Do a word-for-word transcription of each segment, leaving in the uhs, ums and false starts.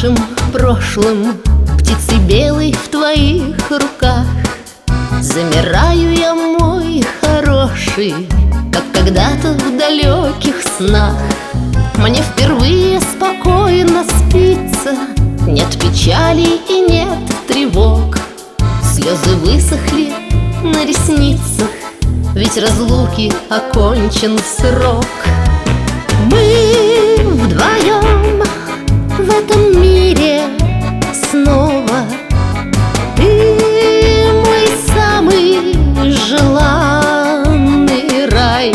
нашем прошлом, птицей белой в твоих руках. Замираю я, мой хороший, как когда-то в далеких снах. Мне впервые спокойно спится, нет печалей и нет тревог. Слезы высохли на ресницах, ведь разлуки окончен срок. Мы вдвоем в этом мире снова. Ты мой самый желанный рай.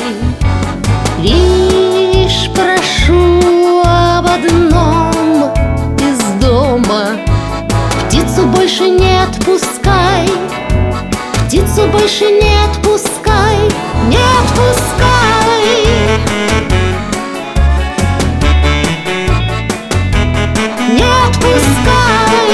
Лишь прошу об одном из дома: птицу больше не отпускай, птицу больше не отпускай, не отпускай. Не отпускай.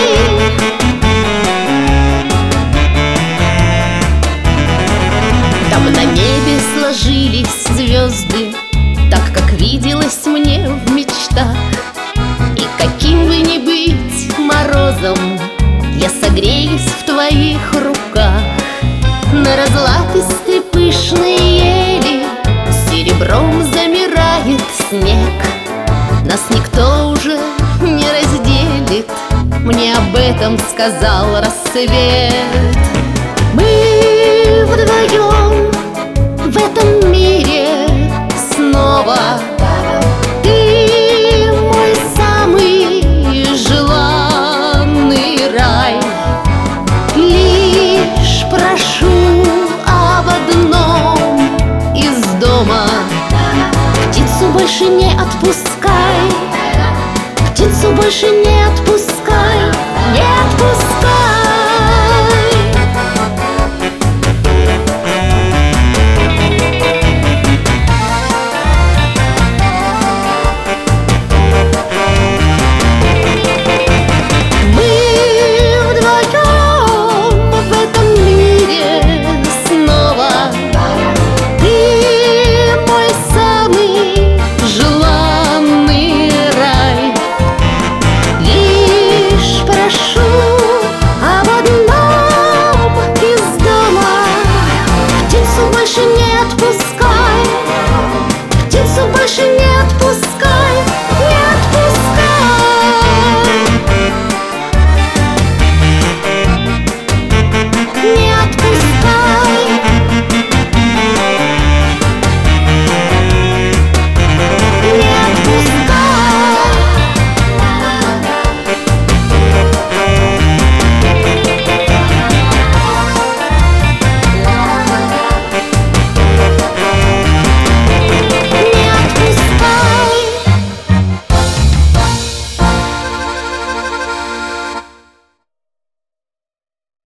Там на небе сложились звезды, так, как виделось мне в мечтах. И каким бы ни быть морозом, я согреюсь в твоих руках. На разлапистой пышной ели серебром замирает снег. Нас никто уже не разделит, мне об этом сказал рассвет. Мы вдвоем в этом мире снова. Ты мой самый желанный рай. Лишь прошу об одном из дома: птицу больше не отпускай, птицу больше не отпускай.